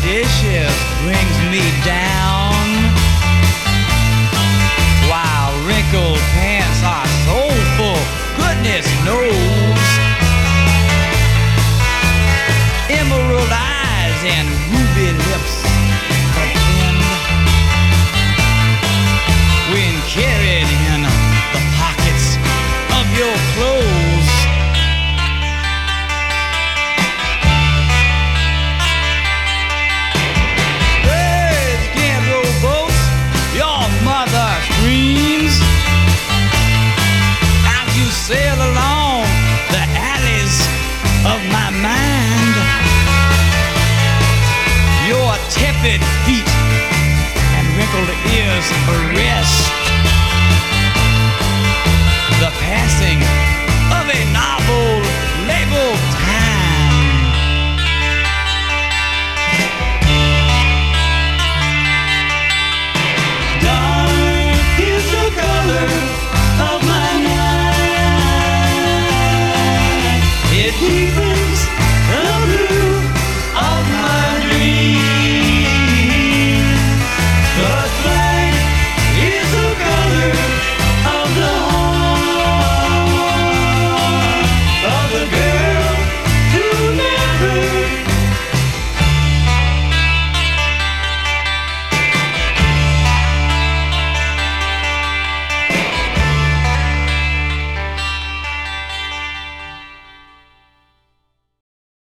dishes brings me down, while wrinkled pants are soulful, goodness knows. Emerald eyes and ruby lips pretend when carried in the pockets of your clothes. Birds can't row boats, your mother screams as you sail along the alleys of my mind. Your tepid feet and wrinkled ears arrest